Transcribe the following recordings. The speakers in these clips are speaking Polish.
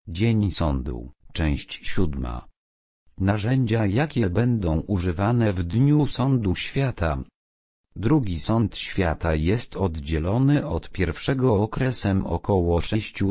Dzień sądu, część 7. Narzędzia, jakie będą używane w dniu sądu świata. Drugi sąd świata jest oddzielony od pierwszego okresem około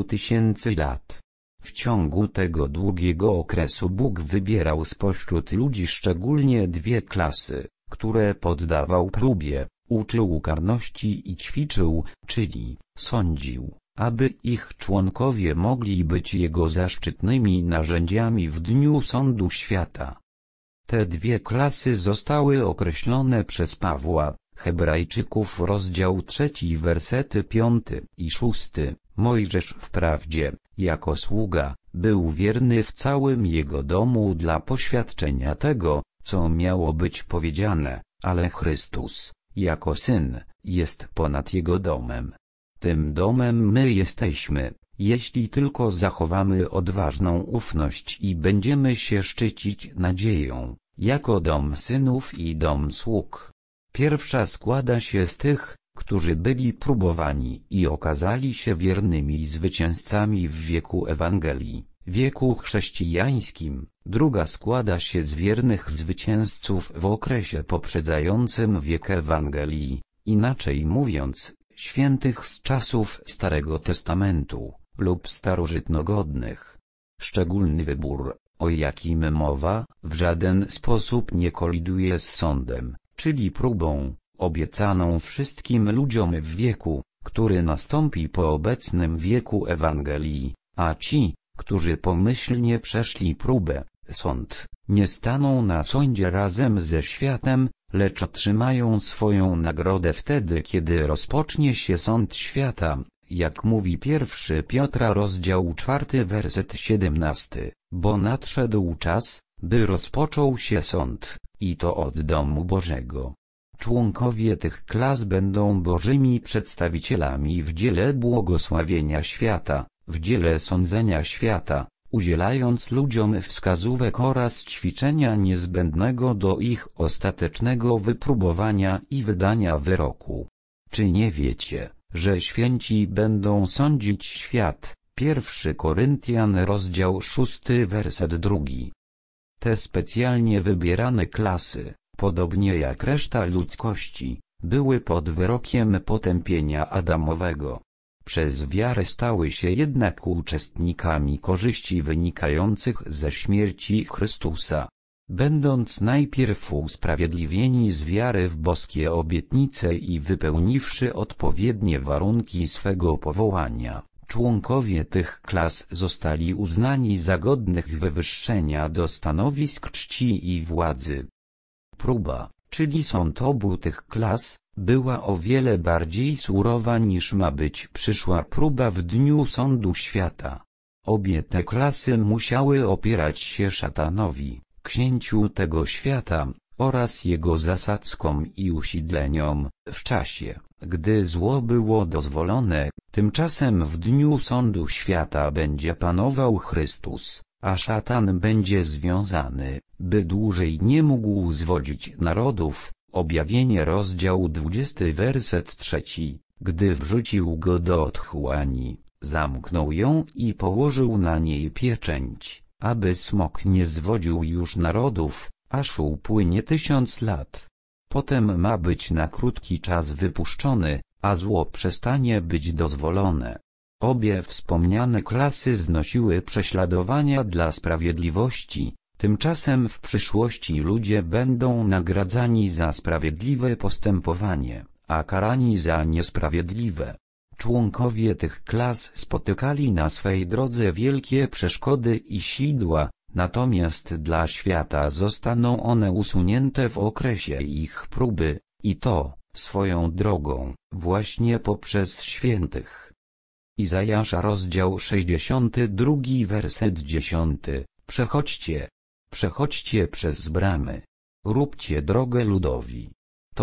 6000 lat. W ciągu tego długiego okresu Bóg wybierał spośród ludzi szczególnie dwie klasy, które poddawał próbie, uczył karności i ćwiczył, czyli sądził, aby ich członkowie mogli być Jego zaszczytnymi narzędziami w dniu sądu świata. Te dwie klasy zostały określone przez Pawła, Hebrajczyków rozdział 3 wersety 5 i 6. Mojżesz wprawdzie, jako sługa, był wierny w całym jego domu dla poświadczenia tego, co miało być powiedziane, ale Chrystus, jako Syn, jest ponad jego domem. Tym domem my jesteśmy, jeśli tylko zachowamy odważną ufność i będziemy się szczycić nadzieją, jako dom synów i dom sług. Pierwsza składa się z tych, którzy byli próbowani i okazali się wiernymi zwycięzcami w wieku Ewangelii, wieku chrześcijańskim. Druga składa się z wiernych zwycięzców w okresie poprzedzającym wiek Ewangelii, inaczej mówiąc, świętych z czasów Starego Testamentu, lub starożytnogodnych. Szczególny wybór, o jakim mowa, w żaden sposób nie koliduje z sądem, czyli próbą, obiecaną wszystkim ludziom w wieku, który nastąpi po obecnym wieku Ewangelii, a ci, którzy pomyślnie przeszli próbę, sąd, nie staną na sądzie razem ze światem, lecz otrzymają swoją nagrodę wtedy, kiedy rozpocznie się sąd świata, jak mówi 1 Piotra rozdział 4 werset 17, bo nadszedł czas, by rozpoczął się sąd, i to od domu Bożego. Członkowie tych klas będą Bożymi przedstawicielami w dziele błogosławienia świata, w dziele sądzenia świata, udzielając ludziom wskazówek oraz ćwiczenia niezbędnego do ich ostatecznego wypróbowania i wydania wyroku. Czy nie wiecie, że święci będą sądzić świat? 1 Koryntian rozdział 6 werset 2. Te specjalnie wybierane klasy, podobnie jak reszta ludzkości, były pod wyrokiem potępienia Adamowego. Przez wiarę stały się jednak uczestnikami korzyści wynikających ze śmierci Chrystusa. Będąc najpierw usprawiedliwieni z wiary w boskie obietnice i wypełniwszy odpowiednie warunki swego powołania, członkowie tych klas zostali uznani za godnych wywyższenia do stanowisk czci i władzy. Próba, czyli sąd obu tych klas, była o wiele bardziej surowa niż ma być przyszła próba w dniu sądu świata. Obie te klasy musiały opierać się szatanowi, księciu tego świata, oraz jego zasadzkom i usidleniom, w czasie, gdy zło było dozwolone. Tymczasem w dniu sądu świata będzie panował Chrystus, a szatan będzie związany, by dłużej nie mógł zwodzić narodów. Objawienie rozdział 20 werset 3. Gdy wrzucił go do otchłani, zamknął ją i położył na niej pieczęć, aby smok nie zwodził już narodów, aż upłynie 1000 lat. Potem ma być na krótki czas wypuszczony, a zło przestanie być dozwolone. Obie wspomniane klasy znosiły prześladowania dla sprawiedliwości. Tymczasem w przyszłości ludzie będą nagradzani za sprawiedliwe postępowanie, a karani za niesprawiedliwe. Członkowie tych klas spotykali na swej drodze wielkie przeszkody i sidła, natomiast dla świata zostaną one usunięte w okresie ich próby, i to, swoją drogą, właśnie poprzez świętych. Izajasza rozdział 62 werset 10. Przechodźcie przez bramy. Róbcie drogę ludowi.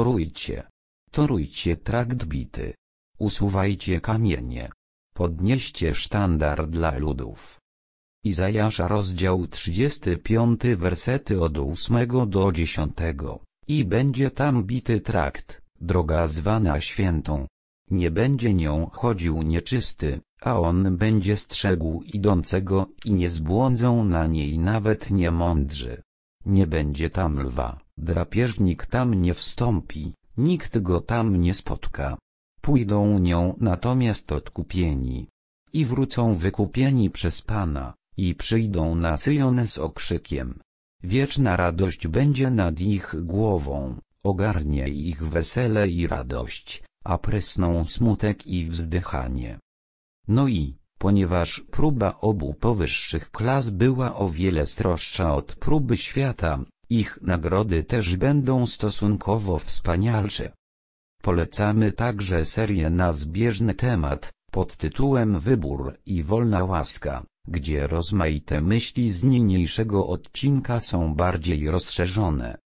Torujcie trakt bity. Usuwajcie kamienie. Podnieście sztandar dla ludów. Izajasza rozdział 35 wersety od 8 do 10. I będzie tam bity trakt, droga zwana świętą. Nie będzie nią chodził nieczysty, a on będzie strzegł idącego i nie zbłądzą na niej nawet niemądrzy. Nie będzie tam lwa, drapieżnik tam nie wstąpi, nikt go tam nie spotka. Pójdą nią natomiast odkupieni i wrócą wykupieni przez Pana, i przyjdą na Syjon z okrzykiem. Wieczna radość będzie nad ich głową, ogarnie ich wesele i radość, a prysną smutek i wzdychanie. No i, ponieważ próba obu powyższych klas była o wiele stroższa od próby świata, ich nagrody też będą stosunkowo wspanialsze. Polecamy także serię na zbieżny temat, pod tytułem Wybór i wolna łaska, gdzie rozmaite myśli z niniejszego odcinka są bardziej rozszerzone.